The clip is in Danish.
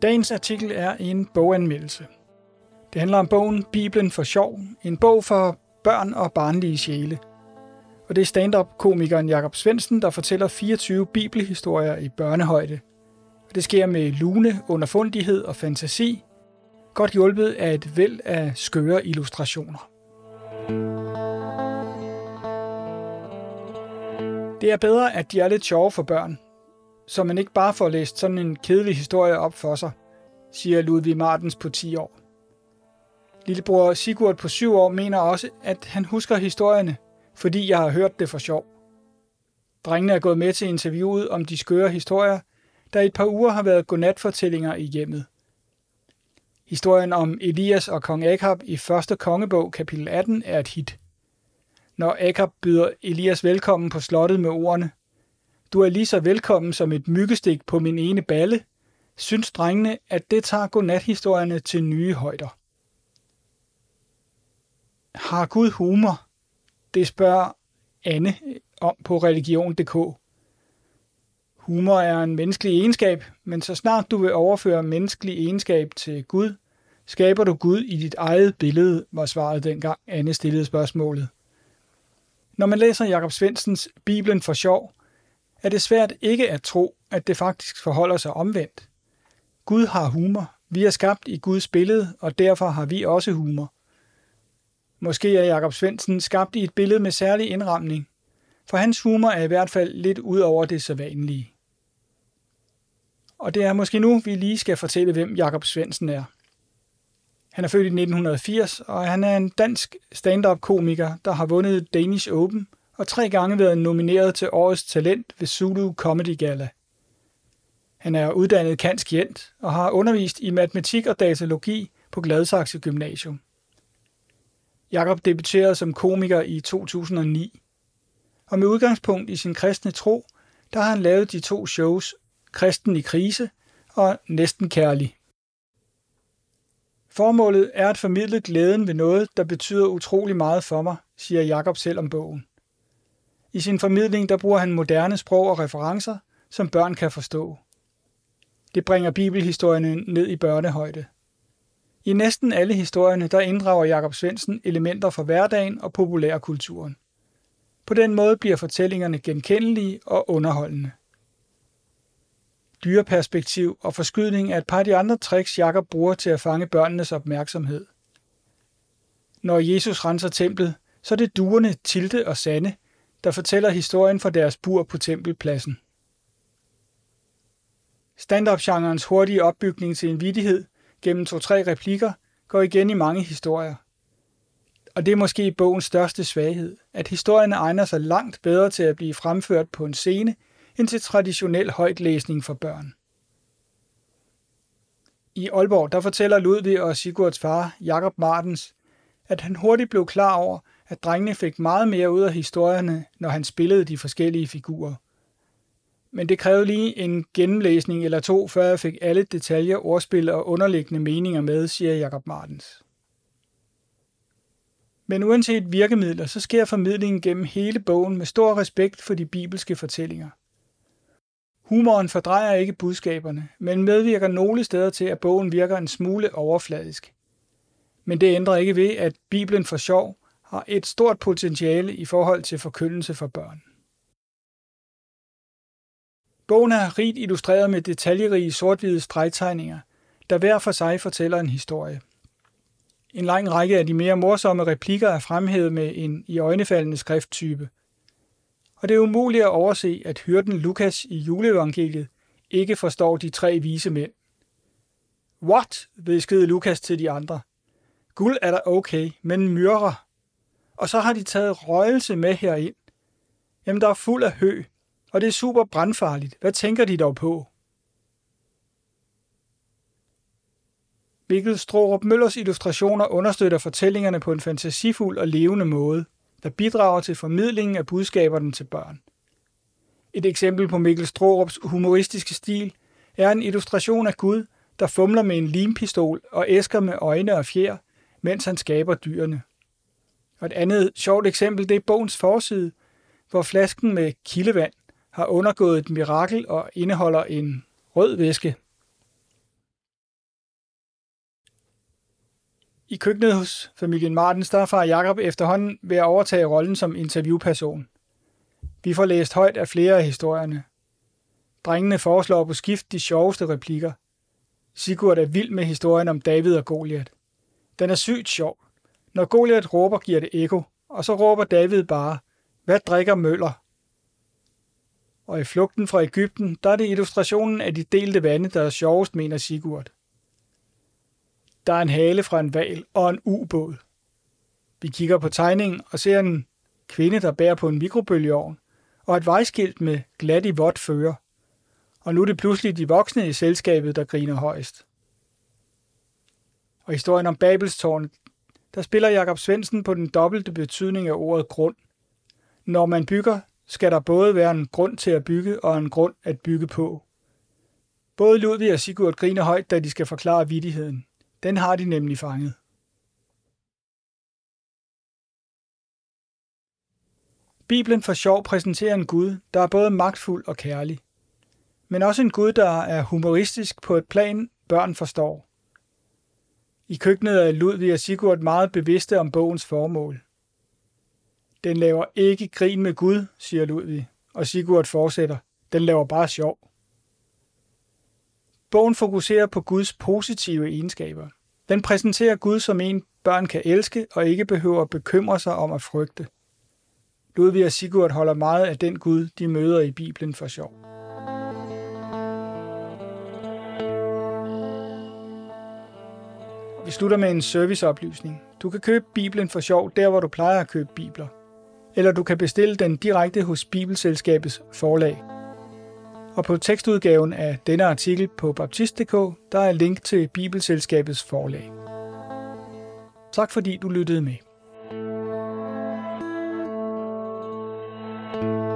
Dagens artikel er en boganmeldelse. Det handler om bogen Bibelen for sjov, en bog for børn og barnlige sjæle. Og det er stand-up-komikeren Jakob Svendsen, der fortæller 24 bibelhistorier i børnehøjde. Og det sker med lune, underfundighed og fantasi, godt hjulpet af et væld af skøre illustrationer. Det er bedre, at de er lidt sjove for børn, så man ikke bare får læst sådan en kedelig historie op for sig, siger Ludvig Martens på 10 år. Lillebror Sigurd på 7 år mener også, at han husker historierne, fordi jeg har hørt det for sjov. Drengene er gået med til interviewet om de skøre historier, der i et par uger har været godnatfortællinger i hjemmet. Historien om Elias og kong Akab i 1. kongebog kapitel 18 er et hit. Når Akab byder Elias velkommen på slottet med ordene: "Du er lige så velkommen som et myggestik på min ene balle", synes drengene, at det tager godnathistorierne til nye højder. Har Gud humor? Det spørger Anne om på religion.dk. Humor er en menneskelig egenskab, men så snart du vil overføre menneskelig egenskab til Gud, skaber du Gud i dit eget billede, var svaret dengang Anne stillede spørgsmålet. Når man læser Jakob Svendsens Bibelen for sjov, er det svært ikke at tro, at det faktisk forholder sig omvendt. Gud har humor. Vi er skabt i Guds billede, og derfor har vi også humor. Måske er Jakob Svendsen skabt i et billede med særlig indramning, for hans humor er i hvert fald lidt ud over det sædvanlige. Og det er måske nu, vi lige skal fortælle, hvem Jakob Svendsen er. Han er født i 1980, og han er en dansk stand-up-komiker, der har vundet Danish Open og 3 gange været nomineret til Årets Talent ved Zulu Comedy Gala. Han er uddannet kanskient og har undervist i matematik og datalogi på Gladsaxe Gymnasium. Jakob debuterede som komiker i 2009, og med udgangspunkt i sin kristne tro, der har han lavet de 2 shows Kristen i krise og Næsten kærlig. Formålet er at formidle glæden ved noget, der betyder utrolig meget for mig, siger Jakob selv om bogen. I sin formidling der bruger han moderne sprog og referencer, som børn kan forstå. Det bringer bibelhistorierne ned i børnehøjde. I næsten alle historierne der inddrager Jakob Svendsen elementer fra hverdagen og populærkulturen. På den måde bliver fortællingerne genkendelige og underholdende. Dyreperspektiv og forskydning er et par af de andre tricks, Jakob bruger til at fange børnenes opmærksomhed. Når Jesus renser templet, så er det duerne Tilde og Sanne, der fortæller historien fra deres bur på tempelpladsen. Stand-up-genrens hurtige opbygning til en vittighed gennem 2-3 replikker går igen i mange historier. Og det er måske bogens største svaghed, at historierne egner sig langt bedre til at blive fremført på en scene, end til traditionel højtlæsning for børn. I Aalborg der fortæller Ludvig og Sigurds far, Jakob Martens, at han hurtigt blev klar over, at drengene fik meget mere ud af historierne, når han spillede de forskellige figurer. Men det krævede lige en gennemlæsning eller 2, før jeg fik alle detaljer, ordspil og underliggende meninger med, siger Jakob Martens. Men uanset virkemidler, så sker formidlingen gennem hele bogen med stor respekt for de bibelske fortællinger. Humoren fordrejer ikke budskaberne, men medvirker nogle steder til, at bogen virker en smule overfladisk. Men det ændrer ikke ved, at Bibelen for sjov har et stort potentiale i forhold til forkyndelse for børn. Bogen er rigt illustreret med detaljerige sort-hvide stregtegninger, der hver for sig fortæller en historie. En lang række af de mere morsomme replikker er fremhævet med en iøjnefaldende skrifttype. Og det er umuligt at overse, at hyrden Lukas i juleevangeliet ikke forstår de 3 vise mænd. What? Hviskede Lukas til de andre. Guld er da okay, men myrre. Og så har de taget røgelse med herind. Jamen, der er fuld af hø, og det er super brandfarligt. Hvad tænker de dog på? Mikkel Straarup Møllers illustrationer understøtter fortællingerne på en fantasifuld og levende måde, der bidrager til formidlingen af budskaberne til børn. Et eksempel på Mikkel Straarups humoristiske stil er en illustration af Gud, der fumler med en limpistol og æsker med øjne og fjer, mens han skaber dyrene. Og et andet sjovt eksempel det er bogens forside, hvor flasken med kildevand har undergået et mirakel og indeholder en rød væske. I køkkenet hos familien Martens, der er far Jakob efterhånden ved at overtage rollen som interviewperson. Vi får læst højt af flere af historierne. Drengene foreslår på skift de sjoveste replikker. Sigurd er vild med historien om David og Goliat. Den er sygt sjov. Når Goliat råber, giver det ekko, og så råber David bare, hvad drikker Møller? Og i flugten fra Egypten, der er det illustrationen af de delte vande, der er sjovest, mener Sigurd. Der er en hale fra en hval og en ubåd. Vi kigger på tegningen og ser en kvinde, der bærer på en mikrobølgeovn, og et vejskilt med glat i vådt føre. Og nu er det pludselig de voksne i selskabet, der griner højst. Og historien om Babelstårnet, der spiller Jakob Svendsen på den dobbelte betydning af ordet grund. Når man bygger, skal der både være en grund til at bygge og en grund at bygge på. Både Ludvig og Sigurd griner højt, da de skal forklare vittigheden. Den har de nemlig fanget. Bibelen for sjov præsenterer en Gud, der er både magtfuld og kærlig. Men også en Gud, der er humoristisk på et plan, børn forstår. I køkkenet er Ludvig og Sigurd meget bevidste om bogens formål. Den laver ikke grin med Gud, siger Ludvig, og Sigurd fortsætter. Den laver bare sjov. Bogen fokuserer på Guds positive egenskaber. Den præsenterer Gud som en, børn kan elske og ikke behøver at bekymre sig om at frygte. Ludvig og Sigurd holder meget af den Gud, de møder i Bibelen for sjov. Vi slutter med en serviceoplysning. Du kan købe Bibelen for sjov der, hvor du plejer at købe bibler. Eller du kan bestille den direkte hos Bibelselskabets forlag. Og på tekstudgaven af denne artikel på baptist.dk, der er link til Bibelselskabets forlag. Tak fordi du lyttede med.